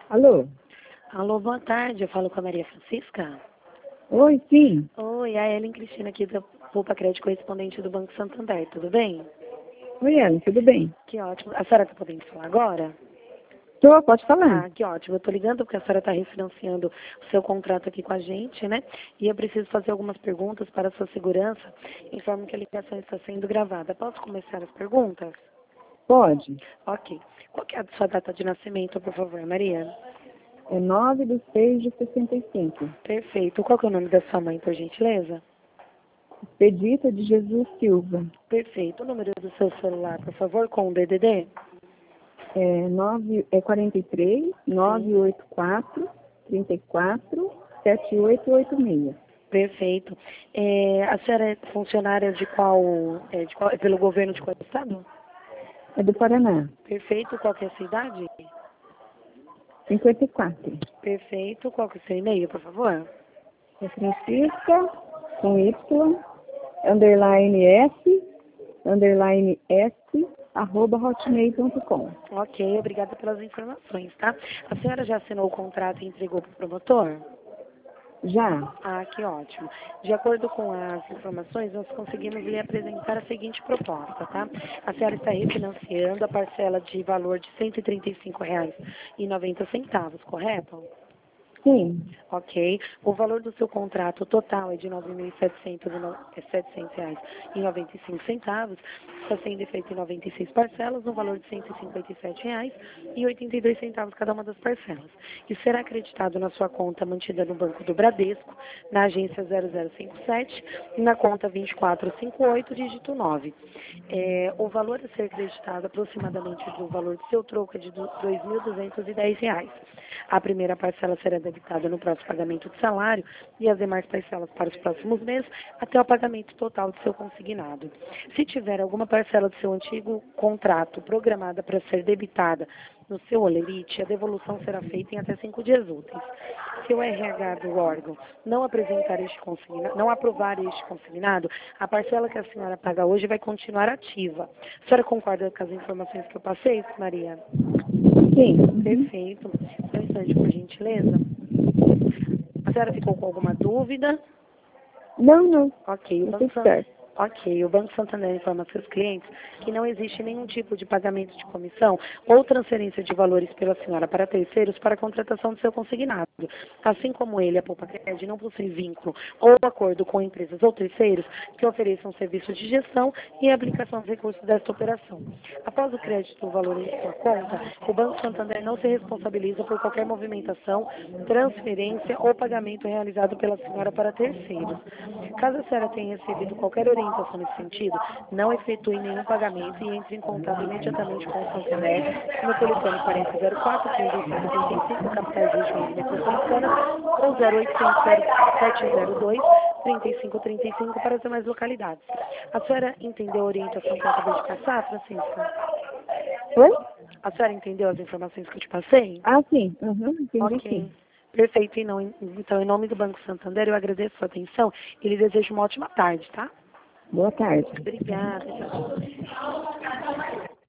Alô? Alô, boa tarde. Eu falo com a Maria Francisca. Oi, sim. Oi, a Ellen Cristina aqui da Poupa Crédito Correspondente do Banco Santander. Tudo bem? Oi, Ellen, tudo bem? Que ótimo. A senhora está podendo falar agora? Tô, pode falar. Ah, que ótimo. Eu estou ligando porque a senhora está refinanciando o seu contrato aqui com a gente, né? E eu preciso fazer algumas perguntas para a sua segurança. Informo que a ligação está sendo gravada. Posso começar as perguntas? Pode. Ok. Qual que é a sua data de nascimento, por favor, Maria? É 9/6/65. Perfeito. Qual que é o nome da sua mãe, por gentileza? Expedita de Jesus Silva. Perfeito. O número do seu celular, por favor, com o DDD? É 43 984 34 7886. Perfeito. A senhora é funcionária pelo governo de qual estado? É do Paraná. Perfeito. Qual que é a sua idade? 54. Perfeito. Qual que é o seu e-mail, por favor? É Francisca, com Y, _S, @hotmail.com. Ok, obrigada pelas informações, tá? A senhora já assinou o contrato e entregou para o promotor? Já. Ah, que ótimo. De acordo com as informações, nós conseguimos lhe apresentar a seguinte proposta, tá? A senhora está refinanciando a parcela de valor de R$ 135,90, correto? Sim. Ok. O valor do seu contrato total é de R$ 9.700,95. Está sendo feito em 96 parcelas, no valor de R$ 157,82 cada uma das parcelas. E será acreditado na sua conta mantida no Banco do Bradesco, na agência 0057 e na conta 2458, dígito 9. O valor a ser acreditado aproximadamente do valor do seu troco é de R$ 2.210. A primeira parcela será debitada no próximo pagamento de salário e as demais parcelas para os próximos meses até o pagamento total do seu consignado. Se tiver alguma parcela do seu antigo contrato programada para ser debitada no seu holerite, a devolução será feita em até 5 dias úteis. Se o RH do órgão não aprovar este consignado, a parcela que a senhora paga hoje vai continuar ativa. A senhora concorda com as informações que eu passei, Maria? Sim. Perfeito. Só um instante, por gentileza. A senhora ficou com alguma dúvida? Não. Ok. Tá tudo certo. O Banco Santander informa a seus clientes que não existe nenhum tipo de pagamento de comissão ou transferência de valores pela senhora para terceiros para a contratação do seu consignado. Assim como ele, a Poupa Crédito, não possui vínculo ou acordo com empresas ou terceiros que ofereçam serviços de gestão e aplicação dos recursos desta operação. Após o crédito do valor em sua conta, o Banco Santander não se responsabiliza por qualquer movimentação, transferência ou pagamento realizado pela senhora para terceiros. Caso a senhora tenha recebido qualquer orientação nesse sentido, não efetue nenhum pagamento e entre em contato imediatamente com o Santander no telefone 4004-3535, capitais regiões metropolitanas, ou 0800-702-3535 para as demais localidades. A senhora entendeu a orientação que eu acabei de passar, Francisca? Oi? A senhora entendeu as informações que eu te passei? Ah, sim. Entendi, Ok. sim. Perfeito. Então, em nome do Banco Santander, eu agradeço a sua atenção e lhe desejo uma ótima tarde, tá? Boa tarde. Obrigada. Tchau, tchau.